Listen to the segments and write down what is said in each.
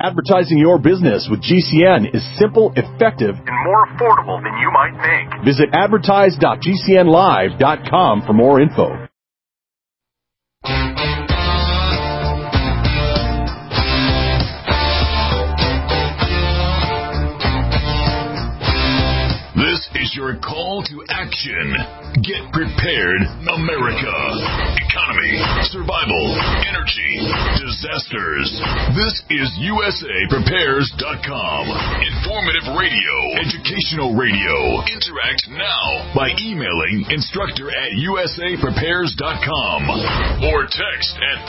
Advertising your business with GCN is simple, effective, and more affordable than you might think. Visit advertise.gcnlive.com for more info. This is your call to action. Get prepared, America. Economy, survival, energy, disasters. This is USAPrepares.com. Informative radio, educational radio. Interact now by emailing instructor@USAPrepares.com or text at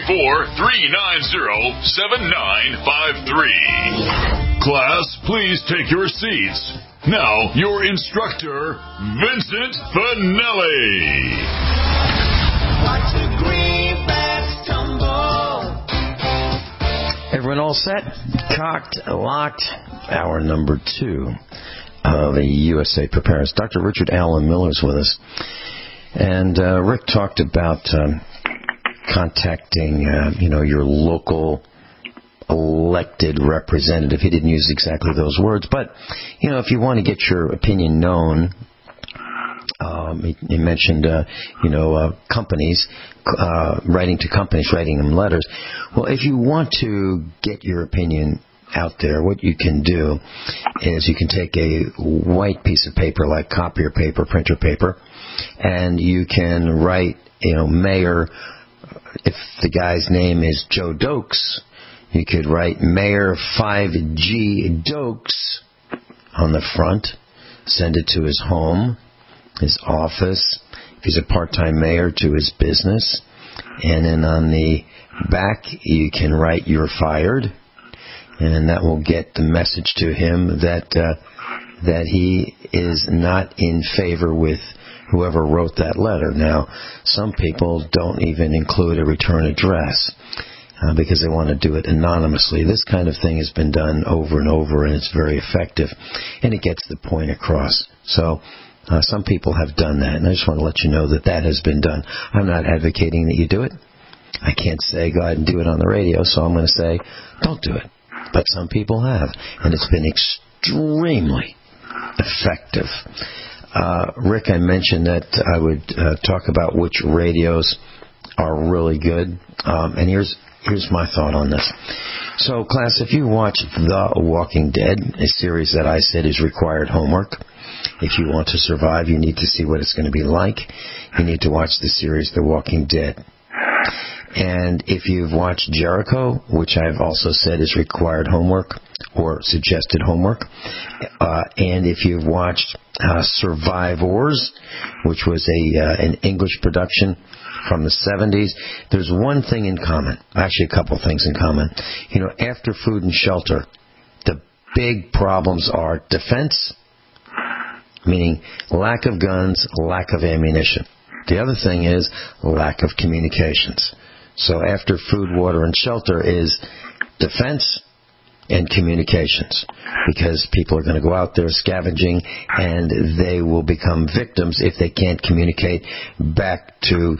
434-390-7953. Class, please take your seats. Now, your instructor, Vincent Finelli. Watch the greenbacks tumble. Everyone all set? Cocked, locked. Hour number 2 of the USA Prepares. Dr. Richard Allen Miller is with us. And Rick talked about contacting, your local elected representative. He didn't use exactly those words, but if you want to get your opinion known, he mentioned companies, writing to companies, writing them letters. Well, if you want to get your opinion out there, what you can do is you can take a white piece of paper, like copier paper, printer paper, and you can write, Mayor. If the guy's name is Joe Dokes, you could write Mayor 5G Dokes on the front, send it to his home, his office, if he's a part-time mayor, to his business, and then on the back you can write "You're fired," and that will get the message to him that he is not in favor with whoever wrote that letter. Now, some people don't even include a return address, because they want to do it anonymously. This kind of thing has been done over and over, and it's very effective, and it gets the point across. So some people have done that, and I just want to let you know that has been done. I'm not advocating that you do it. I can't say go ahead and do it on the radio, so I'm going to say don't do it. But some people have, and it's been extremely effective. Rick, I mentioned that I would talk about which radios are really good, and here's my thought on this. So, class, if you watch The Walking Dead, a series that I said is required homework, if you want to survive, you need to see what it's going to be like. You need to watch the series The Walking Dead. And if you've watched Jericho, which I've also said is required homework or suggested homework, and if you've watched Survivors, which was an English production from the 70s, there's one thing in common. Actually, a couple things in common. After food and shelter, the big problems are defense, meaning lack of guns, lack of ammunition. The other thing is lack of communications. So after food, water, and shelter is defense and communications, because people are going to go out there scavenging, and they will become victims if they can't communicate back to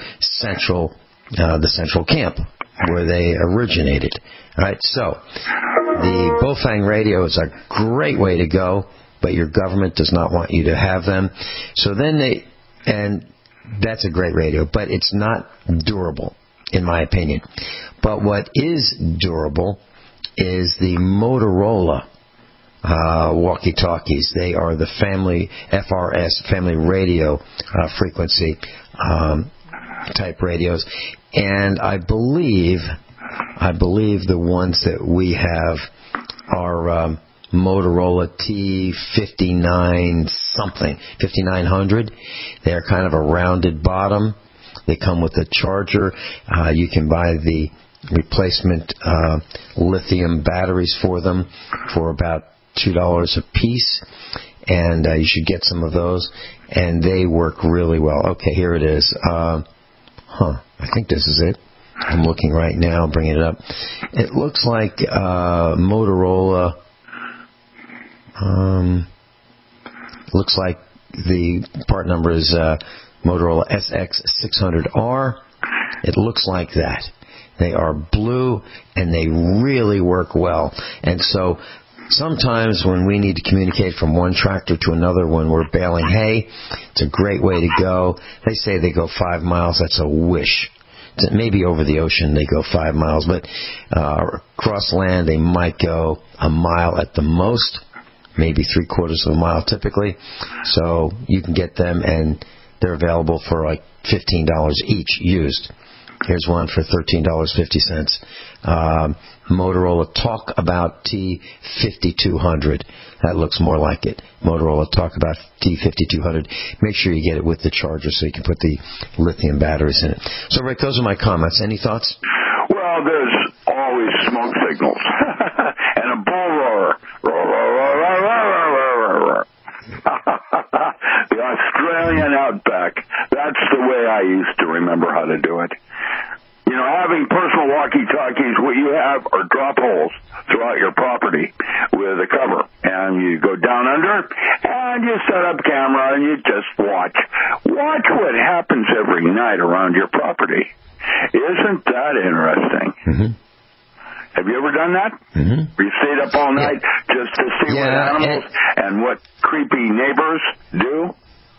the central camp where they originated. All right, so the Bofang radio is a great way to go, but your government does not want you to have them. So then and that's a great radio, but it's not durable, in my opinion. But what is durable is the Motorola walkie-talkies. They are the family FRS, family radio frequency type radios, and I believe the ones that we have are Motorola T59 something, 5900. They're kind of a rounded bottom. They come with a charger. You can buy the replacement lithium batteries for them for about $2 a piece, and you should get some of those, and they work really well. Okay, here it is. I think this is it. I'm looking right now, bringing it up. It looks like Motorola. Looks like the part number is Motorola SX600R. It looks like that. They are blue, and they really work well. And so sometimes when we need to communicate from one tractor to another when we're baling hay, it's a great way to go. They say they go 5 miles. That's a wish. Maybe over the ocean they go 5 miles, but across land they might go a mile at the most, maybe 3/4 of a mile typically. So you can get them, and they're available for like $15 each used. Here's one for $13.50. Motorola Talkabout T5200. That looks more like it. Motorola Talkabout T5200. Make sure you get it with the charger so you can put the lithium batteries in it. So, Rick, those are my comments. Any thoughts? Well, there's always smoke signals and a bull roar. Roar, roar, roar, roar, roar, roar, roar. The Australian outback. That's the way I used to remember how to do it. You know, having personal walkie-talkies, what you have are drop holes throughout your property with a cover. And you go down under, and you set up camera, and you just watch. Watch what happens every night around your property. Isn't that interesting? Mm-hmm. Have you ever done that? Mm-hmm. You stayed up all night just to see what animals and what creepy neighbors do?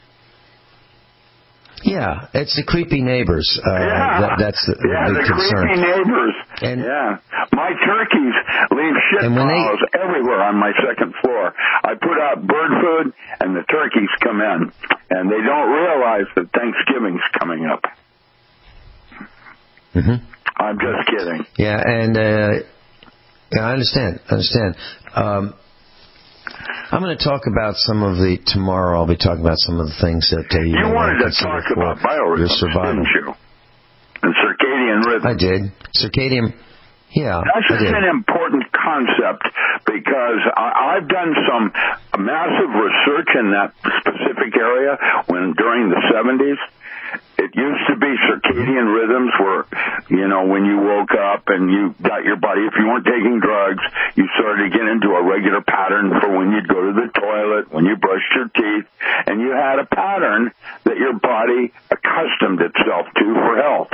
Yeah, it's the creepy neighbors. That's the big concern. Creepy neighbors. And my turkeys leave shit piles everywhere on my second floor. I put out bird food, and the turkeys come in, and they don't realize that Thanksgiving's coming up. Mm-hmm. I'm just kidding. Yeah, and I understand. I'm going to talk about tomorrow I'll be talking about some of the things that you wanted to talk about biorhythms, didn't you? And circadian rhythm. I did. Circadian, That's an important concept because I've done some massive research in that specific area during the 70s. It used to be circadian rhythms where, you know, when you woke up and you got your body, if you weren't taking drugs, you started to get into a regular pattern for when you'd go to the toilet, when you brushed your teeth, and you had a pattern that your body accustomed itself to for health.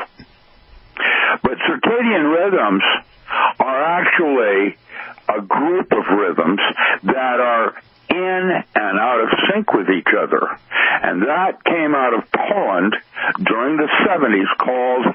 But circadian rhythms are actually a group of rhythms that are in and out of sync with each other. And that came out of Poland during the 70s called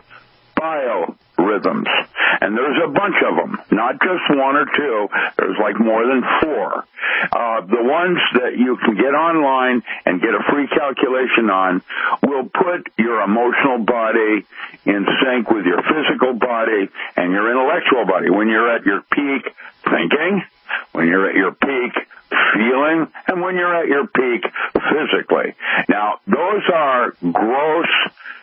biorhythms. And there's a bunch of them, not just one or two. There's like more than 4. The ones that you can get online and get a free calculation on will put your emotional body in sync with your physical body and your intellectual body. When you're at your peak thinking, when you're at your peak feeling, and when you're at your peak physically. Now, those are gross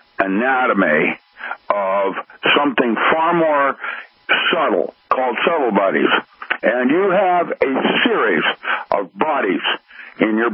anatomy of something far more subtle called subtle bodies. And you have a series of bodies in your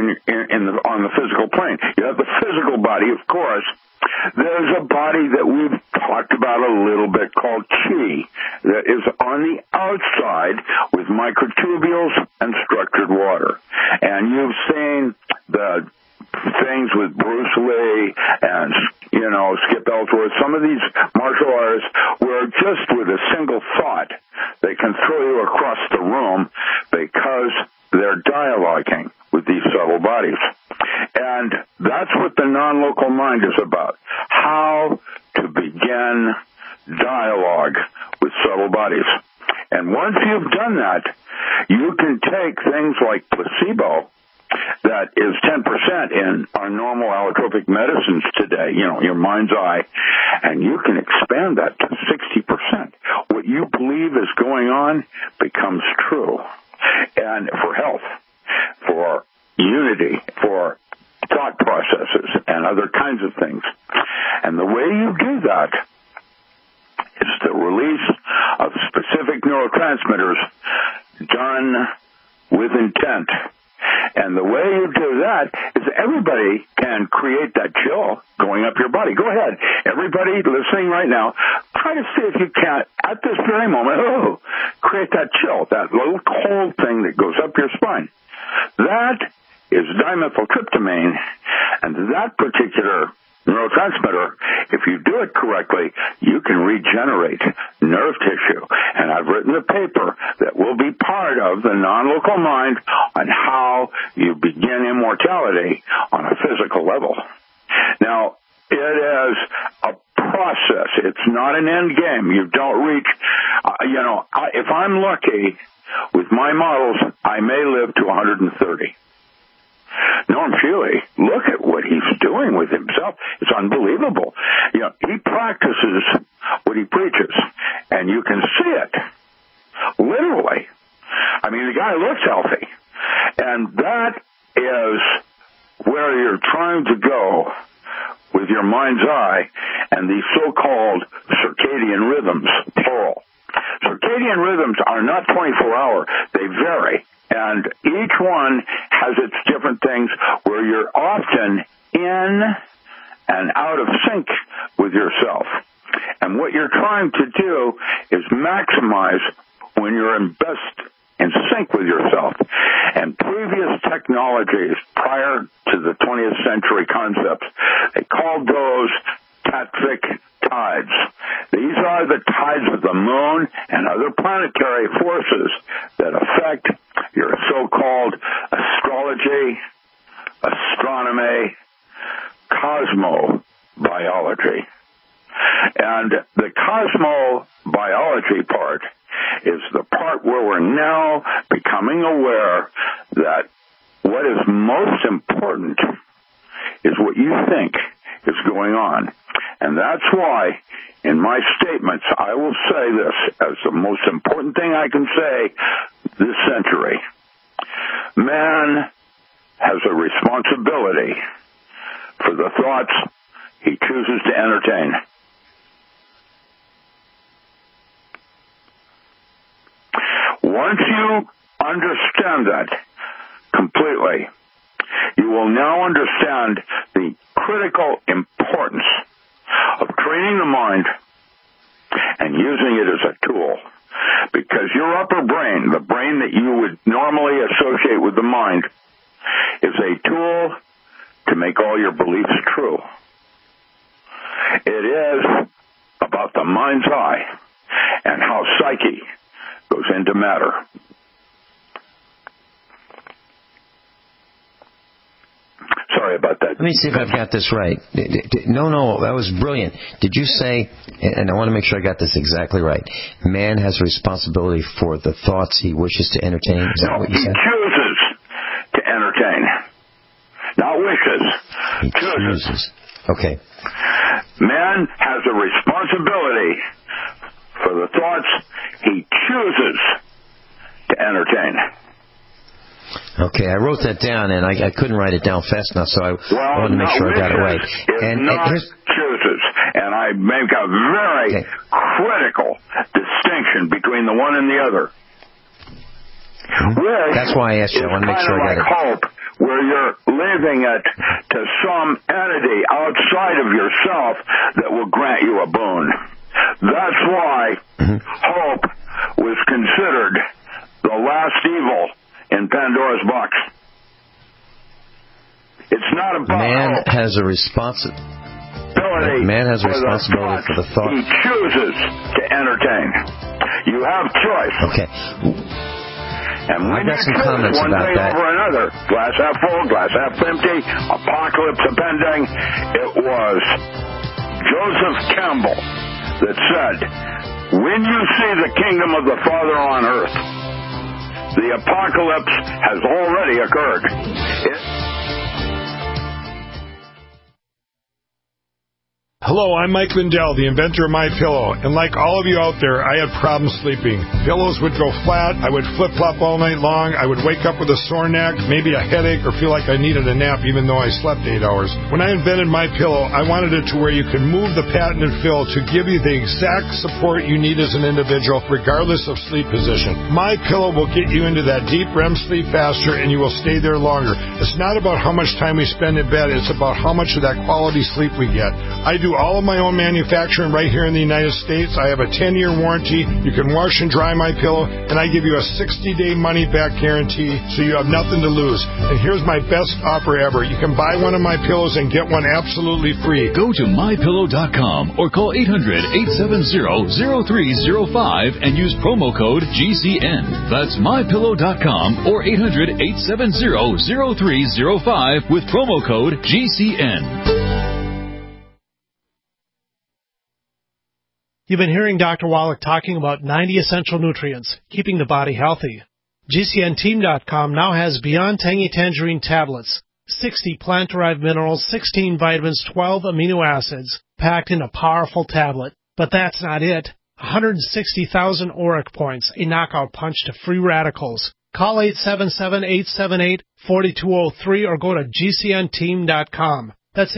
on the physical plane. You have the physical body, of course. There's a body that we've talked about a little bit called chi that is on the outside with microtubules and structured water. And you've seen the things with Bruce Lee and, you know, Skip Ellsworth, some of these martial artists where just with a single thought they can throw you across the room because they're dialoguing with these subtle bodies. And that's what the non-local mind is about, how to begin dialogue with subtle bodies. And once you've done that, you can take things like placebo, that is 10% in our normal allotropic medicines today, you know, your mind's eye, and you can expand that to 60%. What you believe is going on becomes true. And for health, for unity, for thought processes, and other kinds of things. And the way you do that is the release of specific neurotransmitters done with intent. And the way you do that is everybody can create that chill going up your body. Go ahead. Everybody listening right now, try to see if you can, at this very moment, create that chill, that little cold thing that goes up your spine. That is dimethyltryptamine, and that particular neurotransmitter, if you do it correctly, you can regenerate nerve tissue. And I've written a paper that will be part of the non-local mind on how you begin immortality on a physical level. Now, it is a process. It's not an end game. You don't reach, if I'm lucky with my models, I may live to 130. Norm Feely, look at what he's doing with himself. It's unbelievable. He practices what he preaches, and you can see it. Literally. I mean, the guy looks healthy. And that is where you're trying to go with your mind's eye and these so-called circadian rhythms, plural. Circadian rhythms are not 24-hour. They vary. And each one has its different things where you're often in and out of sync with yourself. And what you're trying to do is maximize when you're in sync with yourself. And previous technologies prior to the 20th century concepts, they called those taxic tides. These are the tides of the moon and other planetary forces that affect your so-called astrology, astronomy, cosmobiology. And the cosmobiology part is the part where we're now becoming aware that what is most important is what you think is going on. And that's why, in my statements, I will say this as the most important thing I can say this century. Man has a responsibility for the thoughts he chooses to entertain. Once you understand that completely, you will now understand the critical importance of training the mind and using it as a tool. Because your upper brain, the brain that you would normally associate with the mind, is a tool to make all your beliefs true. It is about the mind's eye and how psyche goes into matter. Sorry about that. Let me see if I've got this right. No, that was brilliant. Did you say, and I want to make sure I got this exactly right, man has a responsibility for the thoughts he wishes to entertain? Is that what you said? He chooses to entertain, not wishes. He chooses. Okay. Man has a responsibility for the thoughts he chooses to entertain. Okay, I wrote that down, and I couldn't write it down fast enough, so I wanted to make sure I got it right. And chooses, and I make a very critical distinction between the one and the other. That's why I asked you. I want to make sure I got it. Hope, where you're leaving it to some entity outside of yourself that will grant you a boon. That's why hope was considered the last evil in Pandora's box. It's not about man hope. has a responsibility. Man has a responsibility for the thought he chooses to entertain. You have choice. Okay. And when I've got you some choose comments one about thing that. over another, glass half full, glass half empty, apocalypse impending, it was Joseph Campbell that said, when you see the kingdom of the Father on earth, the apocalypse has already occurred. Hello, I'm Mike Lindell, the inventor of MyPillow, and like all of you out there, I had problems sleeping. Pillows would go flat, I would flip-flop all night long, I would wake up with a sore neck, maybe a headache, or feel like I needed a nap even though I slept 8 hours. When I invented MyPillow, I wanted it to where you could move the patented fill to give you the exact support you need as an individual, regardless of sleep position. MyPillow will get you into that deep REM sleep faster, and you will stay there longer. It's not about how much time we spend in bed, it's about how much of that quality sleep we get. I do all of my own manufacturing right here in the United States. I have a 10-year warranty. You can wash and dry my pillow, and I give you a 60-day money-back guarantee, so you have nothing to lose. And here's my best offer ever. You can buy one of my pillows and get one absolutely free. Go to mypillow.com or call 800-870-0305 and use promo code GCN. That's mypillow.com or 800-870-0305 with promo code GCN. You've been hearing Dr. Wallach talking about 90 essential nutrients, keeping the body healthy. GCNteam.com now has Beyond Tangy Tangerine tablets, 60 plant-derived minerals, 16 vitamins, 12 amino acids, packed in a powerful tablet. But that's not it. 160,000 auric points, a knockout punch to free radicals. Call 877-878-4203 or go to GCNteam.com. That's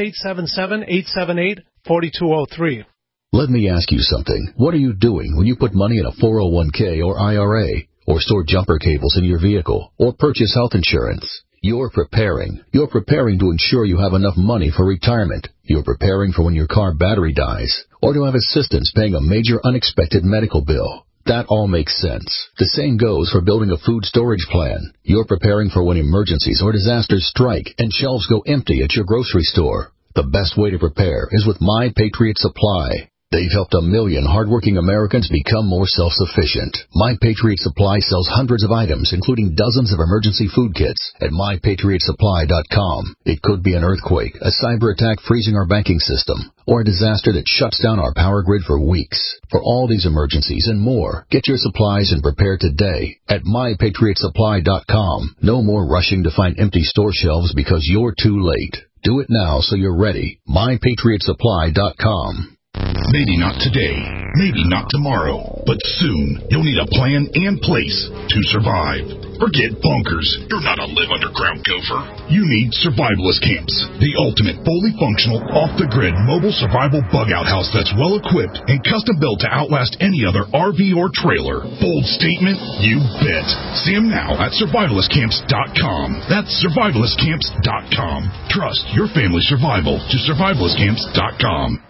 877-878-4203. Let me ask you something. What are you doing when you put money in a 401k or IRA, or store jumper cables in your vehicle, or purchase health insurance? You're preparing. You're preparing to ensure you have enough money for retirement. You're preparing for when your car battery dies, or to have assistance paying a major unexpected medical bill. That all makes sense. The same goes for building a food storage plan. You're preparing for when emergencies or disasters strike and shelves go empty at your grocery store. The best way to prepare is with My Patriot Supply. They've helped 1 million hardworking Americans become more self-sufficient. My Patriot Supply sells hundreds of items, including dozens of emergency food kits, at MyPatriotSupply.com. It could be an earthquake, a cyber attack freezing our banking system, or a disaster that shuts down our power grid for weeks. For all these emergencies and more, get your supplies and prepare today at MyPatriotSupply.com. No more rushing to find empty store shelves because you're too late. Do it now so you're ready. MyPatriotSupply.com. Maybe not today, maybe not tomorrow, but soon you'll need a plan and place to survive. Forget bunkers. You're not a live underground gopher. You need survivalist camps, the ultimate fully functional, off-the-grid mobile survival bug-out house that's well-equipped and custom-built to outlast any other RV or trailer. Bold statement? You bet. See them now at survivalistcamps.com. That's survivalistcamps.com. Trust your family's survival to survivalistcamps.com.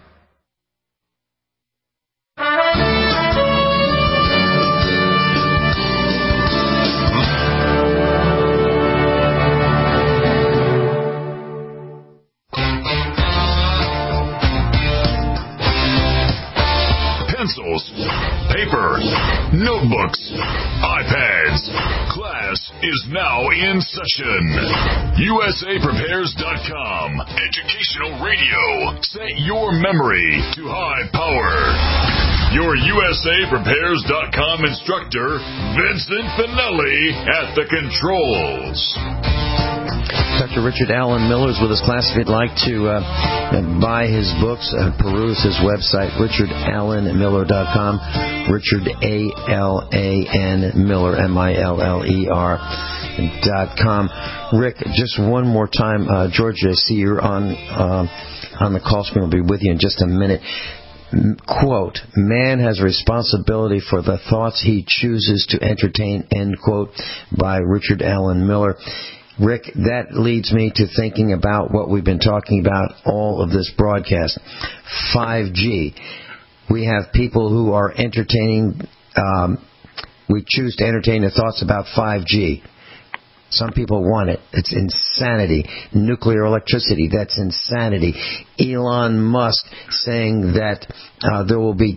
Pencils, paper, notebooks, iPads. Class is now in session. USAPrepares.com. Educational radio. Set your memory to high power. Your USAPrepares.com instructor, Vincent Finelli, at the controls. Dr. Richard Alan Miller is with us, class. If you'd like to buy his books, peruse his website, richardallenmiller.com, Richard A-L-A-N Miller, M-I-L-L-E-R.com. Rick, just one more time, George, I see you're on the call screen. We'll be with you in just a minute. Quote, man has responsibility for the thoughts he chooses to entertain, end quote, by Richard Alan Miller. Rick, that leads me to thinking about what we've been talking about all of this broadcast, 5G. We have people who are entertaining, we choose to entertain their thoughts about 5G. Some people want it. It's insanity. Nuclear electricity, that's insanity. Elon Musk saying that there will be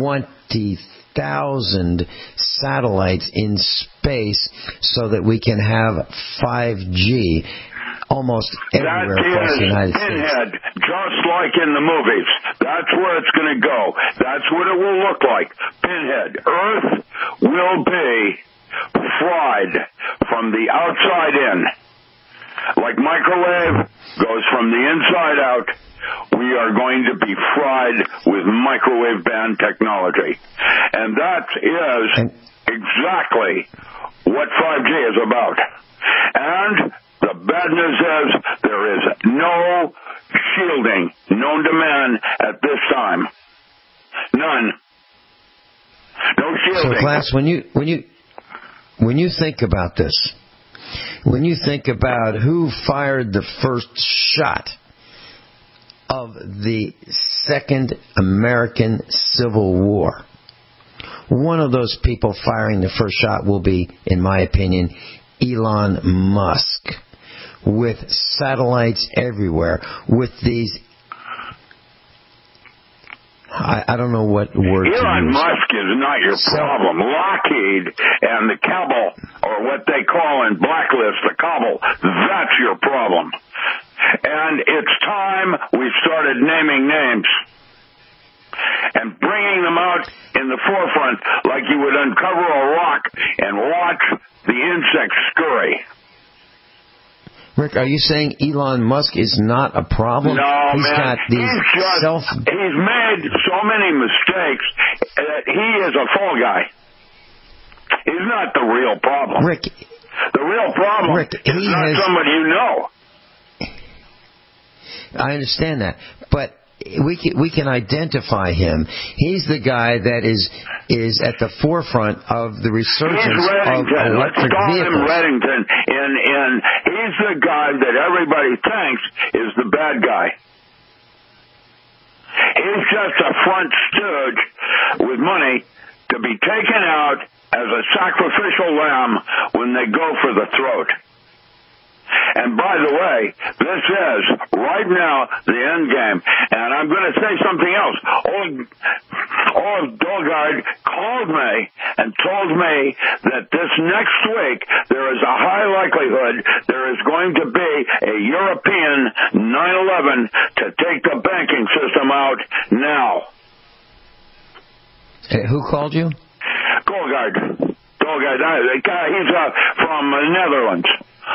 20,000 satellites in space so that we can have 5G almost everywhere across the United States. Pinhead, just like in the movies. That's where it's going to go. That's what it will look like. Pinhead. Earth will be fried from the outside in. Like microwave goes from the inside out, we are going to be fried with microwave band technology. And that is exactly what 5G is about. And the bad news is there is no shielding known to man at this time. None. No shielding. So, class, when you think about this, when you think about who fired the first shot of the Second American Civil War. One of those people firing the first shot will be, in my opinion, Elon Musk, with satellites everywhere, with these... I don't know what word to use. Elon Musk is not your problem. Lockheed and the cabal, or what they call in blacklist the cabal, that's your problem. And it's time we started naming names and bringing them out in the forefront like you would uncover a rock and watch the insects scurry. Rick, are you saying Elon Musk is not a problem? No, He's man. got these He's made so many mistakes that he is a fall guy. He's not the real problem. Rick, the real problem is not somebody you know. I understand that, but we can identify him. He's the guy that is at the forefront of the resurgence of electric vehicles. Him Reddington, and he's the guy that everybody thinks is the bad guy. He's just a front stooge with money to be taken out as a sacrificial lamb when they go for the throat. And by the way, this is, right now, the end game. And I'm going to say something else. Old Dogard called me and told me that this next week there is a high likelihood there is going to be a European 9/11 to take the banking system out now. Who called you? Dogard. He's from the Netherlands.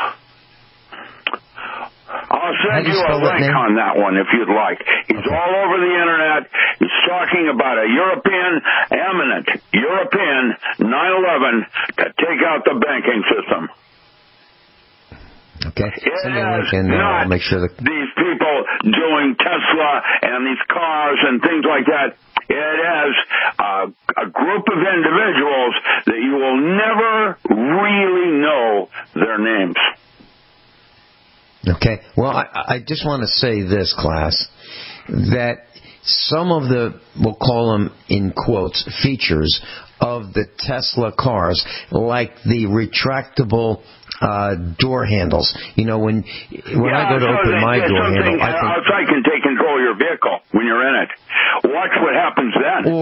I'll send you a link on that one if you'd like. He's all over the internet. He's talking about a eminent European 9/11 to take out the banking system. Okay. Send me a link and I'll make sure that these people doing Tesla and these cars and things like that. It is a group of individuals that you will never really know their names. Okay. Well, I just want to say this, class, that some of the, we'll call them in quotes, features of the Tesla cars, like the retractable door handles. You know, when I go to open my door handle, outside can take control of your vehicle when you're in it. Watch what happens then.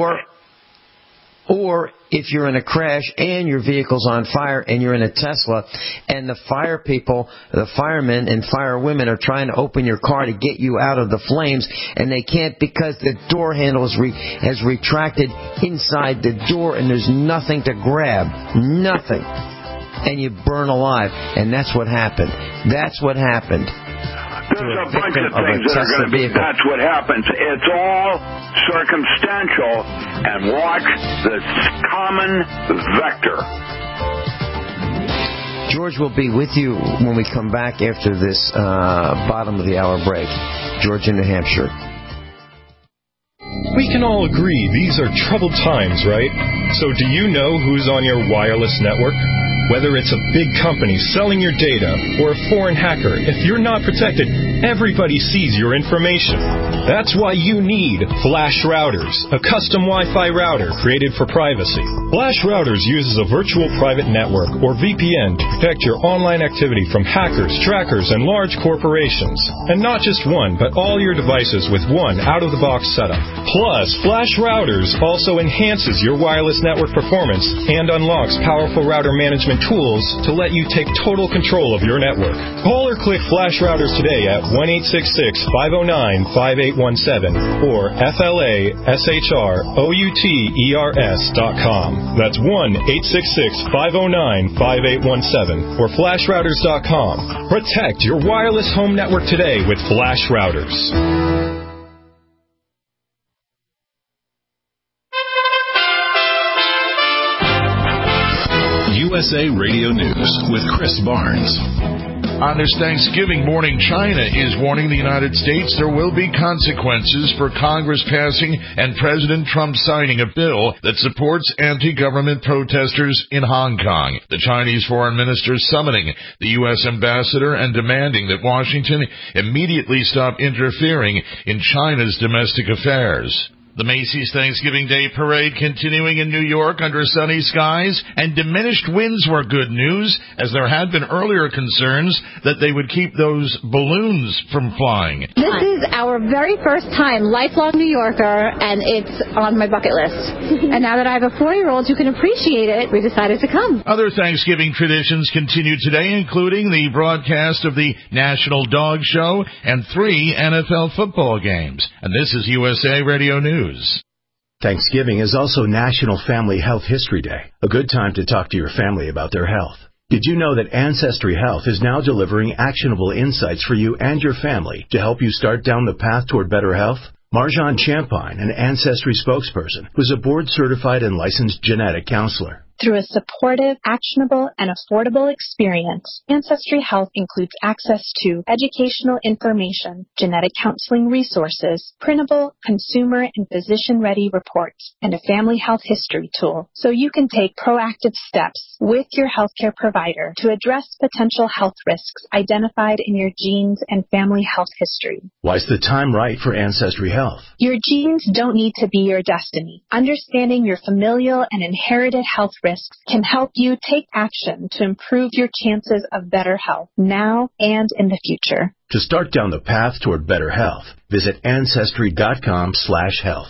Or if you're in a crash and your vehicle's on fire and you're in a Tesla and the fire people, the firemen and firewomen are trying to open your car to get you out of the flames and they can't because the door handle has retracted inside the door and there's nothing to grab. Nothing. And you burn alive. And that's what happened. That's what happened. There's a bunch of things that are going to be, that's what happens. It's all circumstantial, and watch this common vector. George will be with you when we come back after this bottom of the hour break. George in New Hampshire. We can all agree these are troubled times, right? So do you know who's on your wireless network? Whether it's a big company selling your data or a foreign hacker, if you're not protected, everybody sees your information. That's why you need Flash Routers, a custom Wi-Fi router created for privacy. Flash Routers uses a virtual private network, or VPN, to protect your online activity from hackers, trackers, and large corporations. And not just one, but all your devices with one out-of-the-box setup. Plus, Flash Routers also enhances your wireless network performance and unlocks powerful router management tools to let you take total control of your network. Call or click Flash Routers today at 1-866-509-5817 or FLASHROUTERS.com. That's 1-866-509-5817 or FlashRouters.com. Protect your wireless home network today with Flash Routers. USA Radio News with Chris Barnes. On this Thanksgiving morning, China is warning the United States there will be consequences for Congress passing and President Trump signing a bill that supports anti-government protesters in Hong Kong. The Chinese foreign minister summoning the U.S. ambassador and demanding that Washington immediately stop interfering in China's domestic affairs. The Macy's Thanksgiving Day Parade continuing in New York under sunny skies, and diminished winds were good news, as there had been earlier concerns that they would keep those balloons from flying. This is our very first time lifelong New Yorker, and it's on my bucket list. And now that I have a 4-year-old who can appreciate it, we decided to come. Other Thanksgiving traditions continue today, including the broadcast of the National Dog Show and 3 NFL football games. And this is USA Radio News. Thanksgiving is also National Family Health History Day, a good time to talk to your family about their health. Did you know that Ancestry Health is now delivering actionable insights for you and your family to help you start down the path toward better health? Marjan Champagne, an Ancestry spokesperson, was a board-certified and licensed genetic counselor. Through a supportive, actionable, and affordable experience, Ancestry Health includes access to educational information, genetic counseling resources, printable, consumer, and physician-ready reports, and a family health history tool, so you can take proactive steps with your healthcare provider to address potential health risks identified in your genes and family health history. Why's the time right for Ancestry Health? Your genes don't need to be your destiny. Understanding your familial and inherited health risks can help you take action to improve your chances of better health now and in the future. To start down the path toward better health, visit Ancestry.com/health.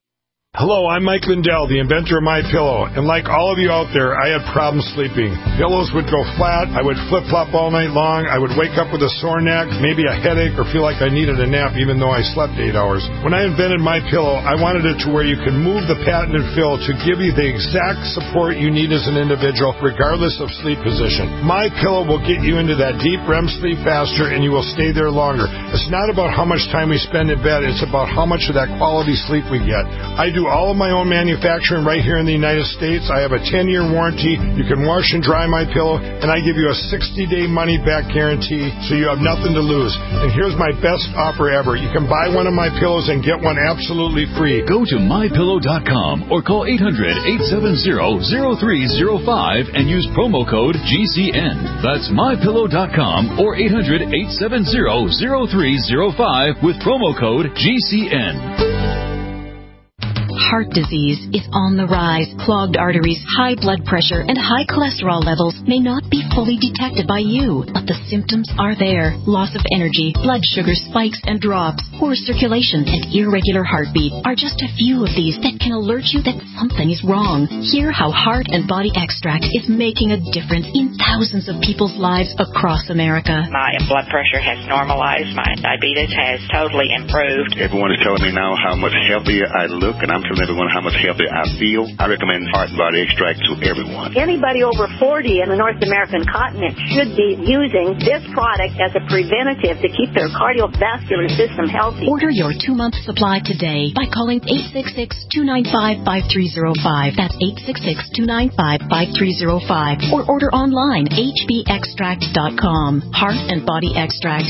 Hello, I'm Mike Lindell, the inventor of MyPillow, and like all of you out there, I had problems sleeping. Pillows would go flat, I would flip-flop all night long, I would wake up with a sore neck, maybe a headache, or feel like I needed a nap even though I slept 8 hours. When I invented MyPillow, I wanted it to where you could move the patented fill to give you the exact support you need as an individual, regardless of sleep position. MyPillow will get you into that deep REM sleep faster, and you will stay there longer. It's not about how much time we spend in bed, it's about how much of that quality sleep we get. I do all of my own manufacturing right here in the United States. I have a 10-year warranty. You can wash and dry my pillow, and I give you a 60-day money-back guarantee, so you have nothing to lose. And here's my best offer ever. You can buy one of my pillows and get one absolutely free. Go to MyPillow.com or call 800-870-0305 and use promo code GCN. That's MyPillow.com or 800-870-0305 with promo code GCN. Heart disease is on the rise. Clogged arteries, high blood pressure, and high cholesterol levels may not be fully detected by you, but the symptoms are there. Loss of energy, blood sugar spikes and drops, poor circulation, and irregular heartbeat are just a few of these that can alert you that something is wrong. Hear how Heart and Body Extract is making a difference in thousands of people's lives across America. My blood pressure has normalized. My diabetes has totally improved. Everyone is telling me now how much healthier I look, and I'm telling everyone how much healthier I feel. I recommend Heart and Body Extract to everyone. Anybody over 40 in the North American continent should be using this product as a preventative to keep their cardiovascular system healthy. Order your 2-month supply today by calling 866-295-5305. That's 866-295-5305. Or order online, hbextract.com. Heart and Body Extract,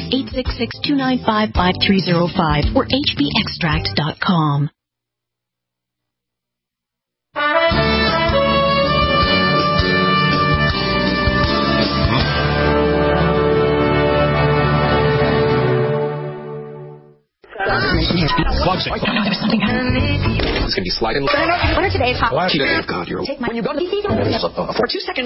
866-295-5305 or hbextract.com. It's going to be sliding. What are today's hot? God, you're Take my, when you go to the for 2 seconds.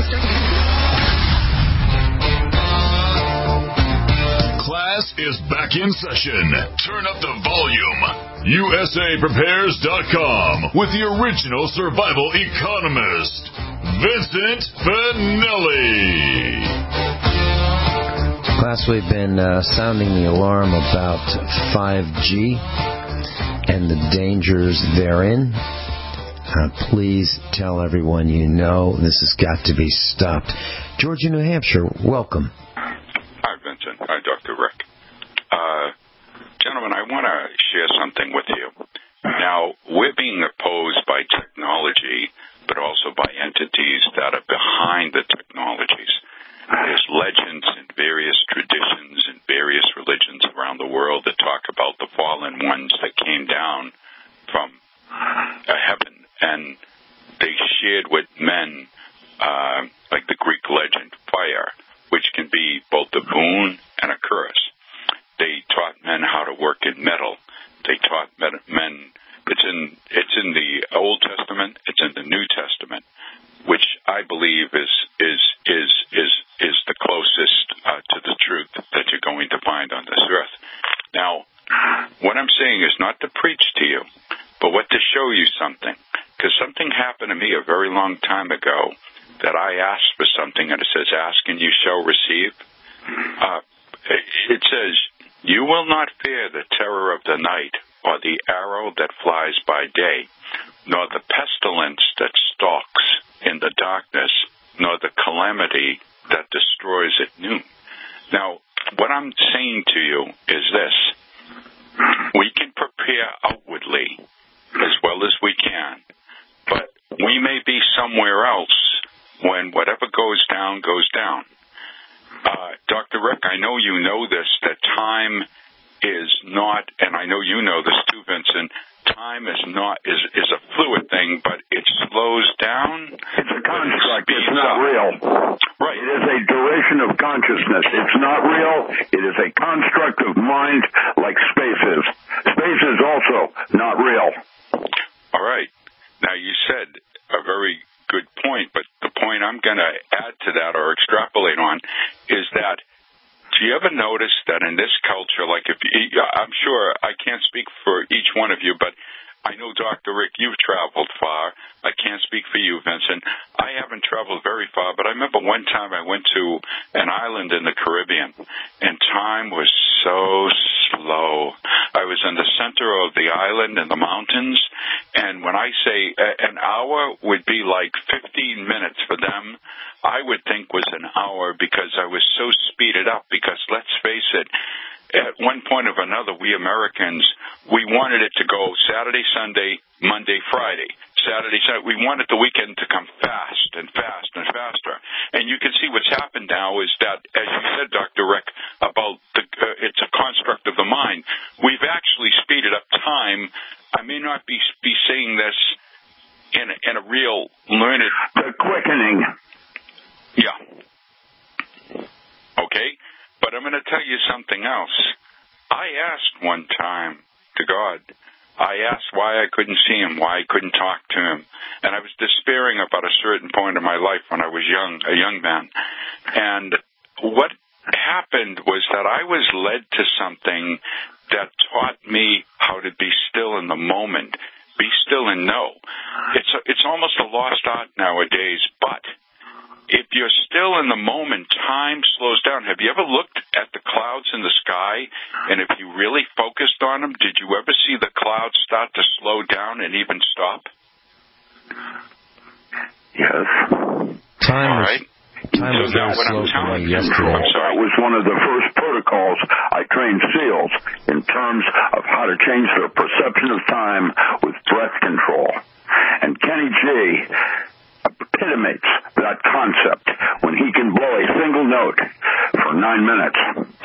Class is back in session. Turn up the volume. USAPrepares.com with the original survival economist, Vincent Finelli. Class, we've been sounding the alarm about 5G and the dangers therein. Please tell everyone you know this has got to be stopped. Georgia, New Hampshire, welcome. Hi, Vincent. Hi, Dr. Rick. Gentlemen, I want to share something with you. Now, we're being opposed by technology, but also by entities that are behind the technologies. There's legends and various traditions word metal. They taught men. It's in the Old Testament. It's in the New Testament, which I believe is the closest to the truth that you're going to find on this earth. Now, what I'm saying is not to preach to you, but what to show you something. Because something happened to me a very long time ago that I asked for something, and it says, ask and you shall receive. It says, you will not fear the terror of the night, or the arrow that flies by day, nor the pestilence that stalks in the darkness, nor the calamity that destroys at noon. Now, what I'm saying to you is this. We can prepare outwardly as well as we can, but we may be somewhere else when whatever goes down, goes down. Dr. Rick, I know you know this, that time is not, and I know you know this too, Vincent, time is a fluid thing, but it slows down. It's a construct. It's not real. Right. It is a duration of consciousness. It's not real. It is a construct of mind like space is. Space is also not real. All right. Now, you said a very good point, but the point I'm going to add to that or extrapolate on is that, do you ever notice that in this culture, like I'm sure I can't speak for each one of you, but I know, Dr. Rick, you've traveled far. I can't speak for you, Vincent. I haven't traveled very far, but I remember one time I went to an island in the Caribbean, and time was so slow. I was in the center of the island in the mountains, and when I say an hour would be like 15 minutes for them, I would think was an hour because I was so speeded up, because let's face it, at one point or another, we Americans, we wanted it to go Saturday, Sunday, Monday, Friday. Saturday, Sunday. We wanted the weekend to come fast and fast and faster. And you can see what's happened now is that, as you said, Dr. Rick, about it's a construct of the mind. We've actually speeded up time. I may not be saying this in a real learned... The quickening. Yeah. Okay? But I'm going to tell you something else. I asked one time to God, I asked why I couldn't see him, why I couldn't talk to him. And I was despairing about a certain point in my life when I was a young man. And what happened was that I was led to something that taught me how to be still in the moment, be still and know. It's almost a lost art nowadays, but if you're still in the moment, time slows down. Have you ever looked at the clouds in the sky, and if you really focused on them, did you ever see the clouds start to slow down and even stop? Yes. Time was now very what slow I'm for telling me you, yesterday. That was one of the first protocols I trained SEALs in terms of how to change their perception of time with breath control. And Kenny G epitomates that concept when he can blow a single note for 9 minutes.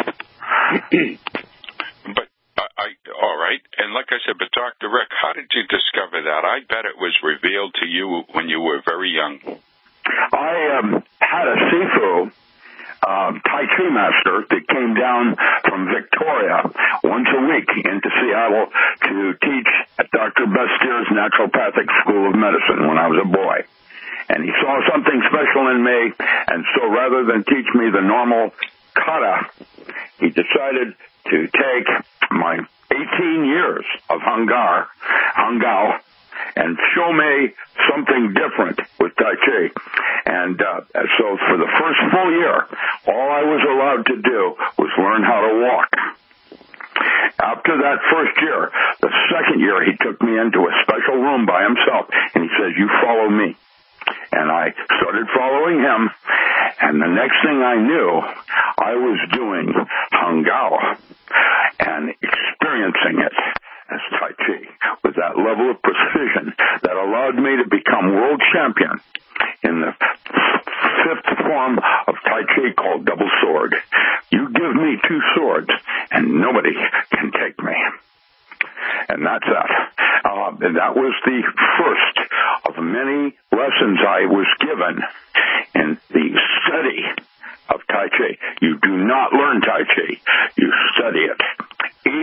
But all right, and like I said, but Dr. Rick, how did you discover that? I bet it was revealed to you when you were very young. I had a Sifu Tai Chi master that came down from Victoria once a week into Seattle to teach at Dr. Bestier's Naturopathic School of Medicine when I was a boy. And he saw something special in me, and so rather than teach me the normal kata, he decided to take my 18 years of Hangao, and show me something different with Tai Chi. And so for the first full year, all I was allowed to do was learn how to walk. After that first year, the second year, he took me into a special room by himself, and he says, you follow me. And I started following him, and the next thing I knew, I was doing Hangao and experiencing it as Tai Chi with that level of precision that allowed me to become world champion in the fifth form of Tai Chi called double sword. You give me 2 swords, and nobody can take me. And that's that. That was the first of many lessons I was given in the study of Tai Chi. You do not learn Tai Chi. You study it. Each person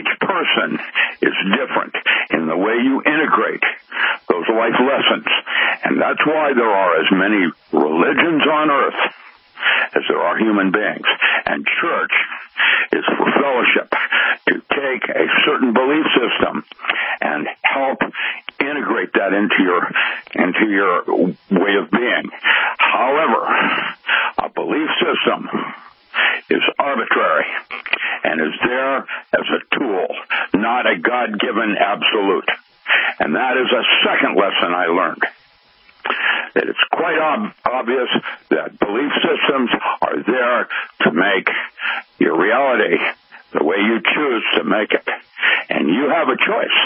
medicine is different in the way you integrate those life lessons. And that's why there are as many religions on earth as there are human beings. And church is for fellowship, to take a certain belief system and help integrate that into your way of being. However, a belief system is arbitrary and is there as a tool, not a God-given absolute. And that is a second lesson I learned. That it's quite obvious that belief systems are there to make your reality the way you choose to make it. And you have a choice.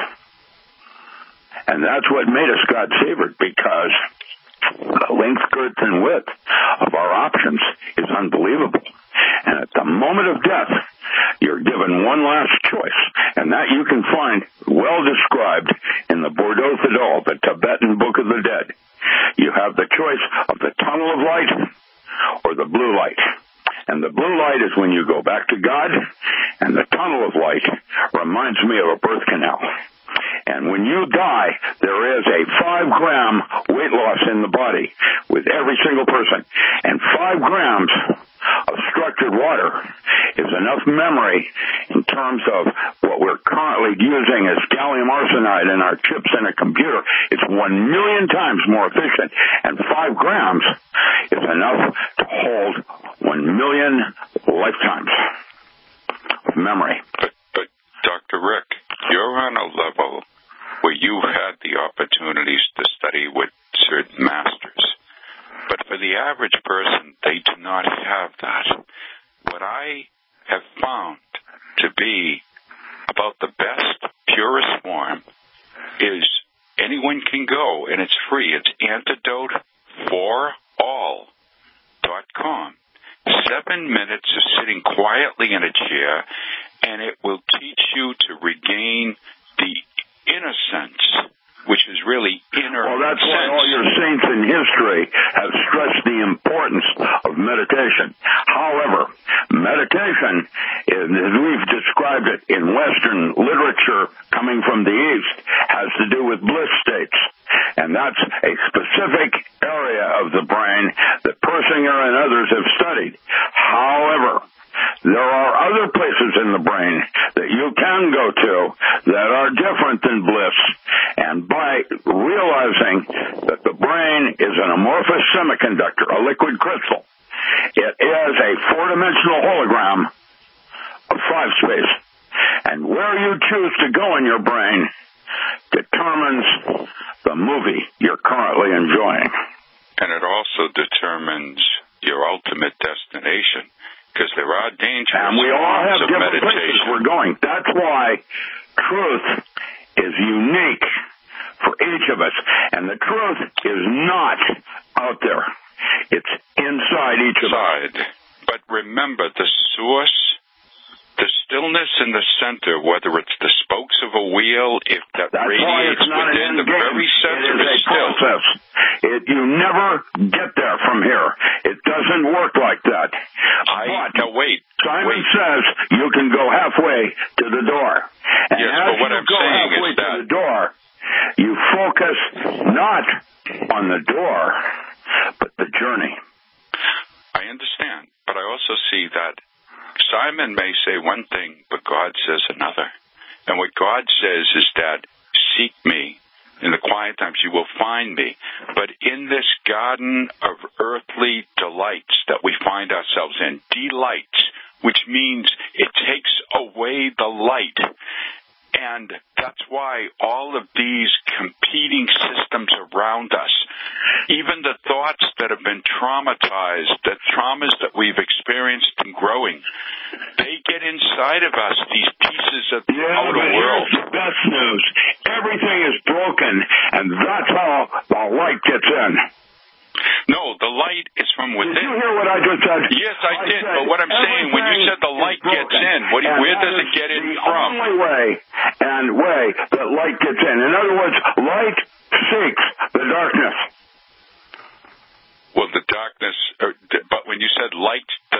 And that's what made us God-favored, because the length, girth, and width of our options is unbelievable. And at the moment of death, you're given one last choice, and that you can find well described in the Bordeaux Thadol, the Tibetan Book of the Dead. You have the choice of the tunnel of light or the blue light. And the blue light is when you go back to God, and the tunnel of light reminds me of a birth canal. And when you die, there is a 5-gram weight loss in the body with every single person. And 5 grams of structured water is enough memory in terms of what we're currently using as gallium arsenide in our chips in a computer. It's 1 million times more efficient. And 5 grams is enough to hold 1 million lifetimes of memory. But Dr. Rick, you're on a level where you've had the opportunities to study with certain masters. But for the average person, they do not have that. What I have found to be about the best, purest form is anyone can go, and it's free. It's antidoteforall.com. 7 minutes of sitting quietly in a chair, and it will teach you to regain the innocence, which is really inner Well, that's sense. why all your saints in history have stressed the importance of meditation. However, meditation, as we've described it in Western literature coming from the East, has to do with bliss states. And that's a specific area of the brain that Persinger and others have studied. However, there are other places in the brain that you can go to that are different than bliss. And by realizing that the brain is an amorphous semiconductor, a liquid crystal, it is a 4-dimensional hologram of 5 space. And where you choose to go in your brain determines the movie you're currently enjoying. And it also determines your ultimate destination. Because there are dangers. And we all have different places we're going. That's why truth is unique for each of us. And the truth is not out there. It's inside each of us. But remember, the source, the stillness in the center, whether it's the spokes of a wheel, if that radiates within the very center, is still. Process. You never get there from here. It doesn't work like that. Simon says you can go halfway to the door. And yes, as but what you I'm go saying halfway is to that the door, you focus not on the door, but the journey. I understand, but I also see that Simon may say one thing, but God says another. And what God says is that seek me. In the quiet times you will find me. But in this garden of earthly delights that we find ourselves in, delights, which means it takes away the light. And that's why all of these competing systems around us, even the thoughts that have been traumatized, the traumas that we've experienced in growing, they get inside of us, these pieces of the outer world. Here's the best news. Everything is broken, and that's how the light gets in. No, the light is from within. Did you hear what I just said? Yes, I did. But what I'm saying, when you said the light gets in, where does it get in from? The only way that light gets in. In other words, light seeks the darkness. Well, the darkness, but when you said light does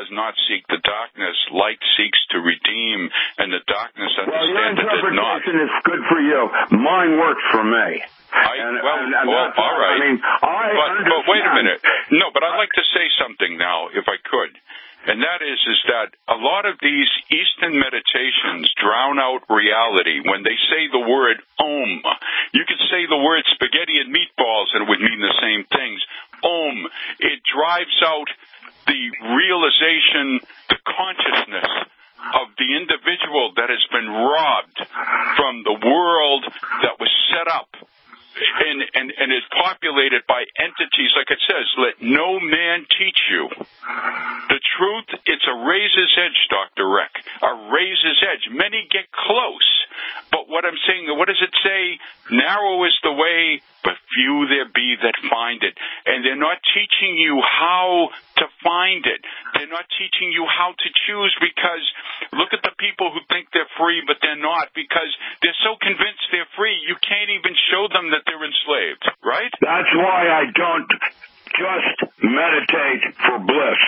does not seek the darkness. Light seeks to redeem, and the darkness Well, your understands it did not. interpretation is good for you. Mine works for me. All right. I mean, but wait a minute. No, but I'd like to say something now, if I could. And that is that a lot of these Eastern meditations drown out reality. When they say the word Om, you could say the word spaghetti and meatballs and it would mean the same things. Om, it drives out the realization, the consciousness of the individual that has been robbed from the world that was set up and is populated by entities, like it says, let no man teach you. The truth, it's a razor's edge, Dr. Rick, a razor's edge. Many get close, but what I'm saying, what does it say? Narrow is the way, but few there be that find it. And they're not teaching you how to find it. They're not teaching you how to choose, because look at the people who think they're free, but they're not, because they're so convinced they're free, you can't even show them that they're enslaved, right? That's why I don't just meditate for bliss.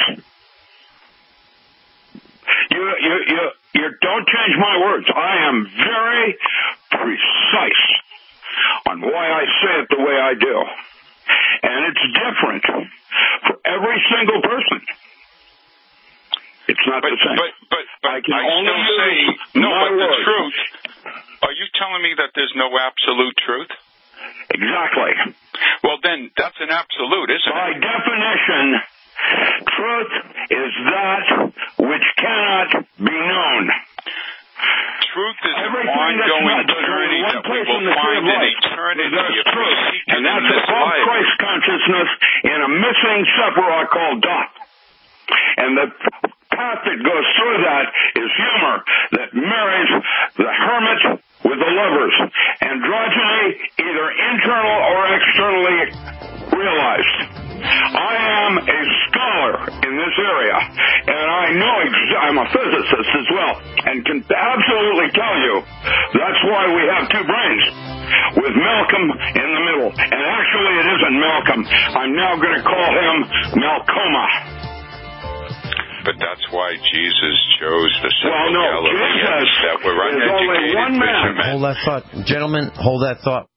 You don't change my words. I am very precise on why I say it the way I do. And it's different for every single person. It's not the same. But I can only still say, no, my but the words. truth, are you telling me that there's no absolute truth? Exactly. Well, then, that's an absolute, isn't it? By definition, truth is that which cannot be known. Truth is an ongoing journey that we will find in eternity if we seek it and that's in the this false life. Christ consciousness in a missing sephirah called dot. And the path that goes through that is humor that marries the hermit with the lovers. Androgyny, either internal or externally realized. I am a scholar in this area, and I know I'm a physicist as well, and can absolutely tell you that's why we have two brains, with Malcolm in the middle. And actually, it isn't Malcolm. I'm now going to call him Malcoma. But that's why Jesus chose the simple Jesus Galileans that were uneducated one man. fishermen. Hold that thought. Gentlemen, hold that thought.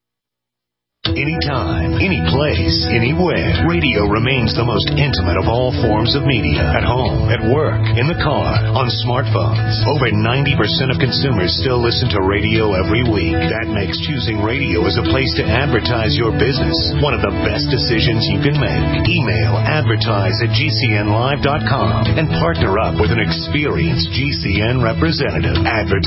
Anytime, any place, anywhere, radio remains the most intimate of all forms of media. At home, at work, in the car, on smartphones. Over 90% of consumers still listen to radio every week. That makes choosing radio as a place to advertise your business one of the best decisions you can make. Email advertise@gcnlive.com and partner up with an experienced GCN representative.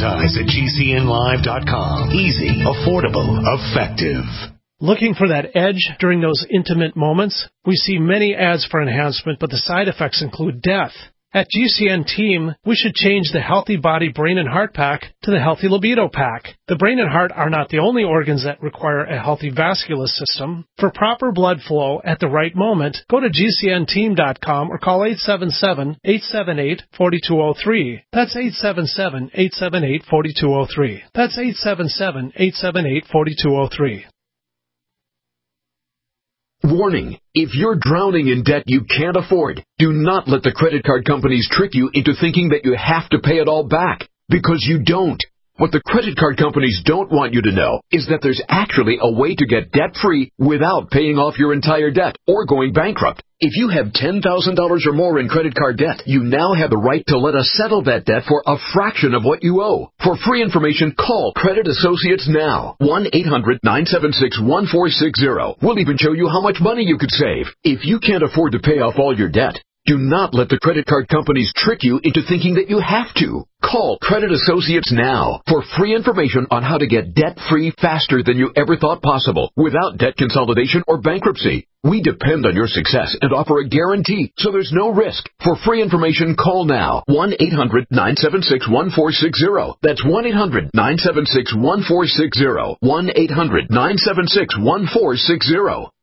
Advertise@gcnlive.com. Easy, affordable, effective. Looking for that edge during those intimate moments? We see many ads for enhancement, but the side effects include death. At GCN Team, we should change the Healthy Body, Brain, and Heart Pack to the Healthy Libido Pack. The brain and heart are not the only organs that require a healthy vascular system. For proper blood flow at the right moment, go to GCNteam.com or call 877-878-4203. That's 877-878-4203. That's 877-878-4203. Warning, if you're drowning in debt you can't afford, do not let the credit card companies trick you into thinking that you have to pay it all back, because you don't. What the credit card companies don't want you to know is that there's actually a way to get debt-free without paying off your entire debt or going bankrupt. If you have $10,000 or more in credit card debt, you now have the right to let us settle that debt for a fraction of what you owe. For free information, call Credit Associates now. 1-800-976-1460. We'll even show you how much money you could save. If you can't afford to pay off all your debt, do not let the credit card companies trick you into thinking that you have to. Call Credit Associates now for free information on how to get debt-free faster than you ever thought possible without debt consolidation or bankruptcy. We depend on your success and offer a guarantee, so there's no risk. For free information, call now. 1-800-976-1460. That's 1-800-976-1460. 1-800-976-1460.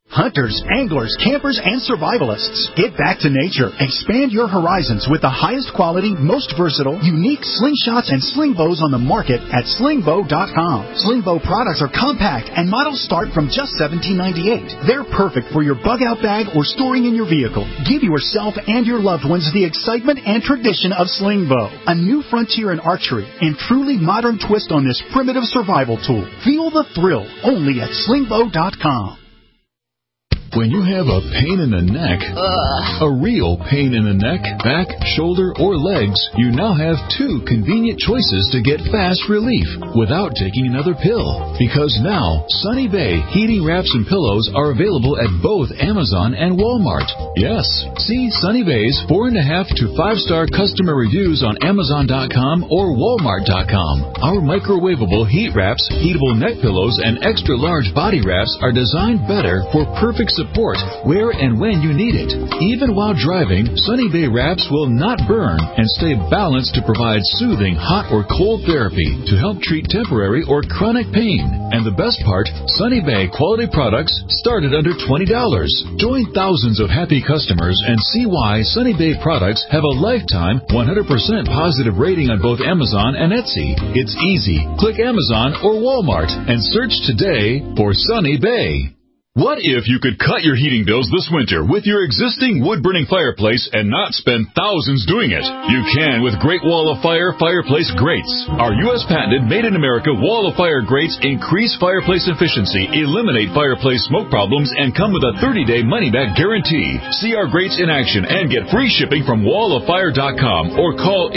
Hunters, anglers, campers, and survivalists, get back to nature. Expand your horizons with the highest quality, most versatile, unique slingshots and sling bows on the market at slingbow.com. Slingbow products are compact and models start from just $17.98. They're perfect for your bug-out bag or storing in your vehicle. Give yourself and your loved ones the excitement and tradition of Slingbow, a new frontier in archery and truly modern twist on this primitive survival tool. Feel the thrill only at slingbow.com. When you have a pain in the neck, a real pain in the neck, back, shoulder, or legs, you now have two convenient choices to get fast relief without taking another pill. Because now, Sunny Bay heating wraps and pillows are available at both Amazon and Walmart. Yes, see Sunny Bay's 4.5 to 5-star customer reviews on Amazon.com or Walmart.com. Our microwavable heat wraps, heatable neck pillows, and extra large body wraps are designed better for perfect support where and when you need it. Even while driving, Sunny Bay wraps will not burn and stay balanced to provide soothing hot or cold therapy to help treat temporary or chronic pain. And the best part, Sunny Bay quality products start at under $20. Join thousands of happy customers and see why Sunny Bay products have a lifetime 100% positive rating on both Amazon and Etsy. It's easy. Click Amazon or Walmart and search today for Sunny Bay. What if you could cut your heating bills this winter with your existing wood-burning fireplace and not spend thousands doing it? You can with Great Wall of Fire fireplace grates. Our U.S. patented made-in-America Wall of Fire grates increase fireplace efficiency, eliminate fireplace smoke problems, and come with a 30-day money-back guarantee. See our grates in action and get free shipping from walloffire.com or call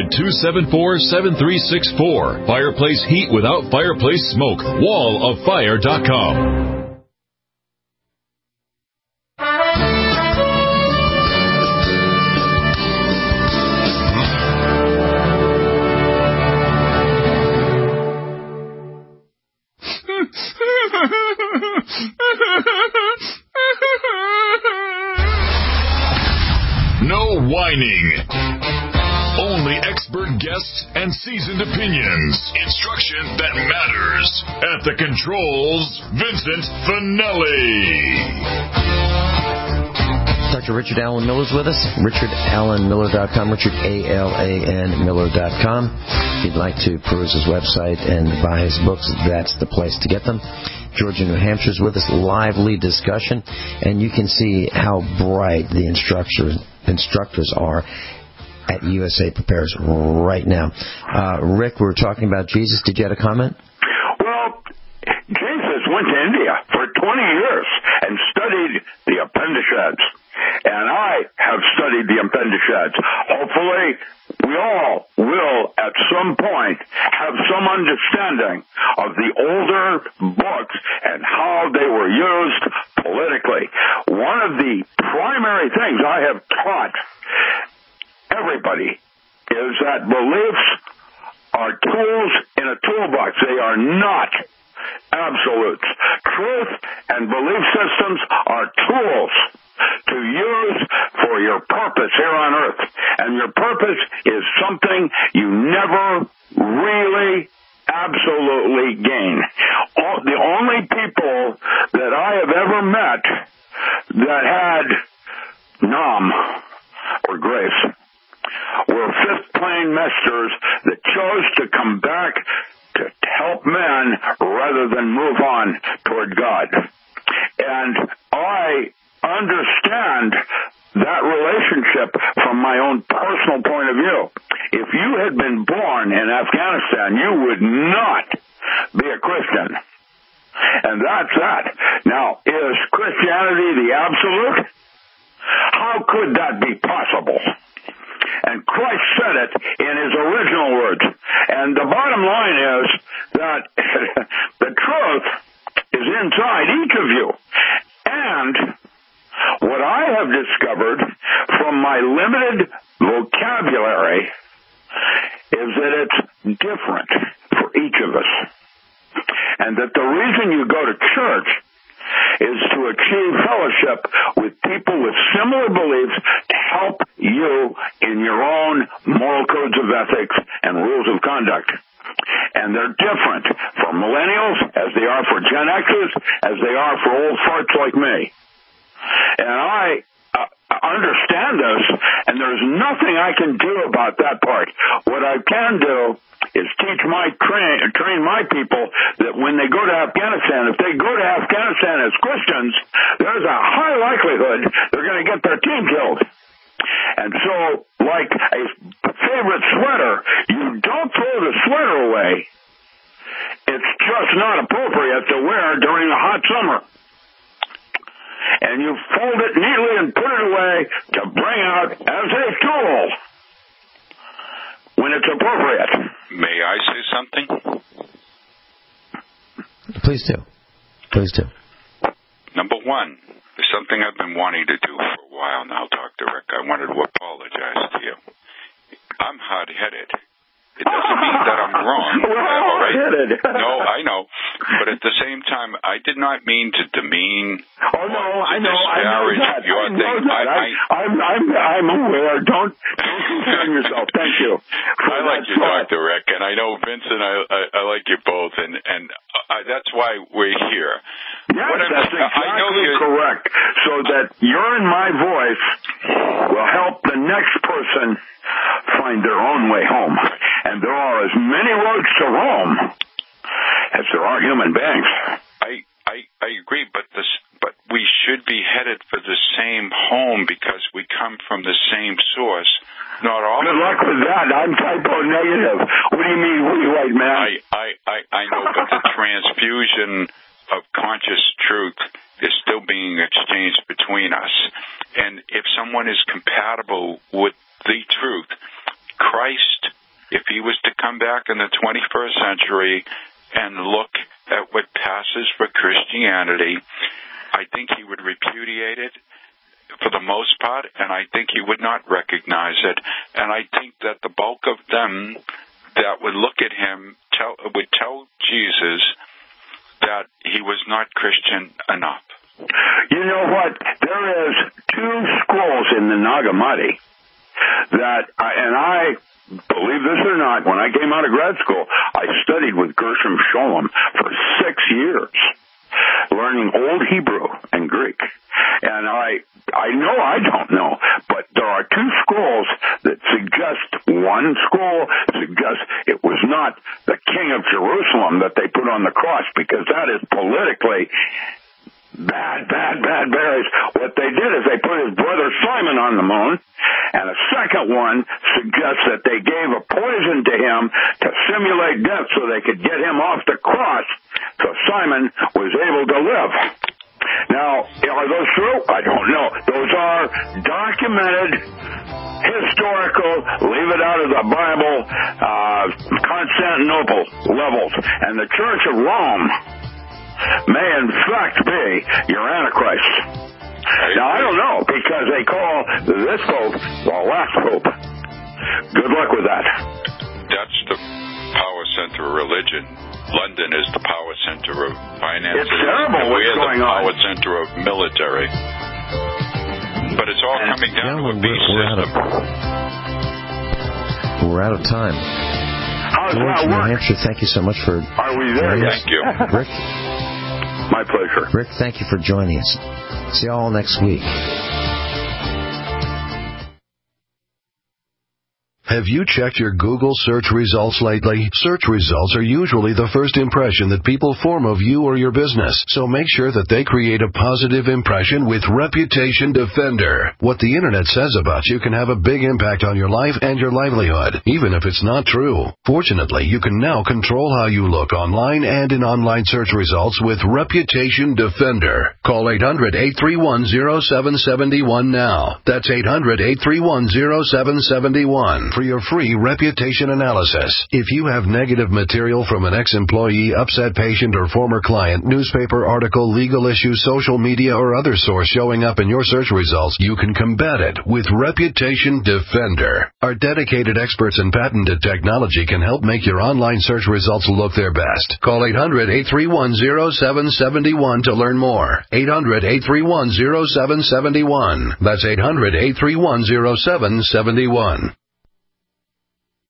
800-274-7364. Fireplace heat without fireplace smoke. walloffire.com. No whining. Only expert guests and seasoned opinions. Instruction that matters. At the controls, Vincent Finelli. Dr. Richard Allen Miller's with us. RichardAllenMiller.com. RichardAlanMiller.com. If you'd like to peruse his website and buy his books, that's the place to get them. Georgia, New Hampshire's with us. Lively discussion. And you can see how bright the instructors are at USA Prepares right now. Rick, we were talking about Jesus. Did you have a comment? Well, Jesus went to India for 20 years and studied the Upanishads. And I have studied the Upanishads. Hopefully, we all will, at some point, have some understanding of the older books and how they were used politically. One of the primary things I have taught everybody is that beliefs are tools in a toolbox. They are not absolutes. Truth and belief systems are tools to use for your purpose here on earth. And your purpose is something you never really absolutely gain. The only people that I have ever met that had Nam or grace were fifth plane masters that chose to come back to help men rather than move on toward God. And I understand that relationship from my own personal point of view. If you had been born in Afghanistan, you would not be a Christian. And that's that. Now, is Christianity the absolute? How could that be possible? And Christ said it in his original words. And the bottom line is that the truth is inside each of you. And what I have discovered from my limited vocabulary is that it's different for each of us. And that the reason you go to church is to achieve fellowship with people with similar beliefs to help you in your own moral codes of ethics and rules of conduct. And they're different for millennials as they are for Gen Xers, as they are for old farts like me. And I understand this, and there's nothing I can do about that part. What I can do is train my people that when they go to Afghanistan, if they go to Afghanistan as Christians, there's a high likelihood they're going to get their team killed. And so, like a favorite sweater, you don't throw the sweater away. It's just not appropriate to wear during a hot summer. And you fold it neatly and put it away to bring out as a tool when it's appropriate. May I say something? Please do. Please do. Number one, there's something I've been wanting to do for a while now, Dr. Rick. I wanted to apologize to you. I'm hard-headed. It doesn't mean that I'm wrong. We're all hard-headed. No, I know. But at the same time, I did not mean to demean I know that. Your thing. I'm aware. Don't concern yourself. Thank you. I like you, Dr. Rick, and I know Vincent, I like you both, and that's why we're here. Yes, that's exactly correct. So that your and my voice will help the next person find their own way home. And there are as many roads to Rome as there are human beings. I agree, but we should be headed for the same home because we come from the same source. Not all. Good luck with that. I'm typo negative. What do you mean, white man? I know, but the transfusion of conscious truth is still being exchanged between us. And if someone is compatible with the truth, Christ, if he was to come back in the 21st century and look at what passes for Christianity, I think he would repudiate it for the most part, and I think he would not recognize it. And I think that the bulk of them that would look at him would tell Jesus that he was not Christian enough. You know what? There is 2 scrolls in the Nag Hammadi that, and I believe this or not, when I came out of grad school, I studied with Gershom Scholem for 6 years, learning Old Hebrew and Greek. And I know I don't know, but there are 2 scrolls that suggest, one scroll suggests it was not the king of Jerusalem that they put on the cross, because that is politically bad berries. What they did is they put his brother Simon on the moon, and a second one suggests that they gave a poison to him to simulate death so they could get him off the cross, so Simon was able to live. Now, are those true? I don't know. Those are documented, historical, leave it out of the Bible, Constantinople levels. And the Church of Rome may in fact be your Antichrist. Now, I don't know, because they call this pope the last pope. Good luck with that. That's the power center of religion. London is the power center of finances. It's terrible what's going on. We're the power center of military. But it's all coming down to a beast system. We're out of time. How's George, that New work? Hampshire, thank you so much for... Are we there yet? Thank you. Rick? My pleasure. Rick, thank you for joining us. See you all next week. Have you checked your Google search results lately? Search results are usually the first impression that people form of you or your business, so make sure that they create a positive impression with Reputation Defender. What the Internet says about you can have a big impact on your life and your livelihood, even if it's not true. Fortunately, you can now control how you look online and in online search results with Reputation Defender. Call 800-831-0771 now. That's 800-831-0771. For your free reputation analysis. If you have negative material from an ex-employee, upset patient, or former client, newspaper article, legal issue, social media, or other source showing up in your search results, you can combat it with Reputation Defender. Our dedicated experts in patented technology can help make your online search results look their best. Call 800-831-0771 to learn more. 800-831-0771. That's 800-831-0771.